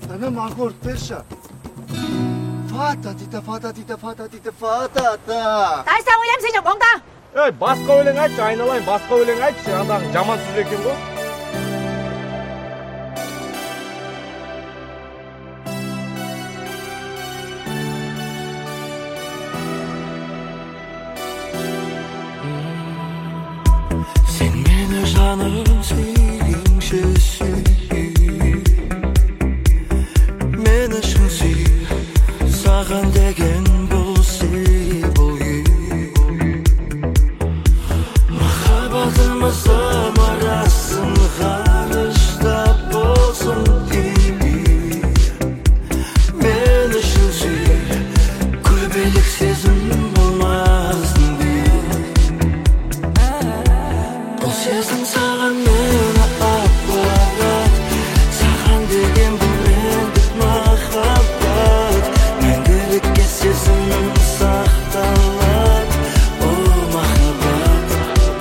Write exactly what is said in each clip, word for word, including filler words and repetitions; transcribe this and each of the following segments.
Ana Margot Pesha. Fata dite, fata dite, fata dite, fata da. Тайсаң ойлам сен боңда. Ey, басқа өлең айтшы, айналайын, басқа өлең айтшы, андағы жаман сөз екен ғой. Sen meni жаным сүйгенше сүй, мені шын сүй, саған деген бұл сый, бұл күй. Махаббатымыз амарасын ғарыштап болсын үй. Мені шын сүй, көбелек сезім болмасын үй. Бұл сезім саған мені апарат, саған деген бұл мендік махаббат. Мәңгілікке сезімім сақталат, о махаббат.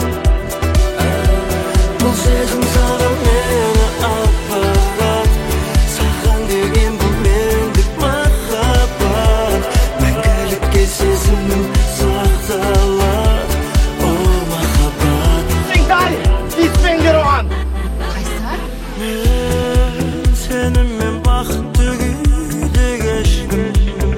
Бұл сезім саған мені апарат, саған деген бұл мендік махаббат. Мәңгілікке сезімім сақталат, о махаббат. Дали, итпеңдер оған! Қайсар? Мен сенімен бақытты күйде кештім,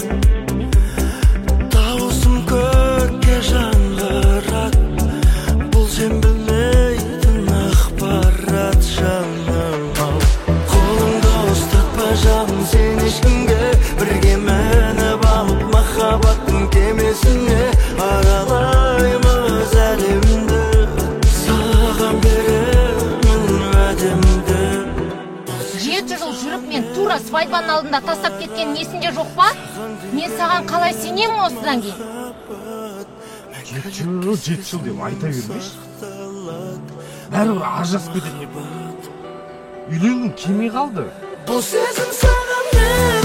дауысым көкке жаңғырат, бұл сен білмейтін ақпарат жаным-ау. Қолыңды ұстатпа жаным сен ешкімге, бірге мініп алып махаббаттың кемесіне аралаймыз әлемді, саған беремін уәдемді. Жеті жыл жүріп мен тура свадьбаның алдында тастап кеткен есінде жоқ па? Мен саған қалай сенемін осыдан кейін? Жеті жыл, жеті жыл деп айта бермеш. Бәрібір ажырасып кететін еді. Үйленгің келмей қалды. Бұл сезім саған мен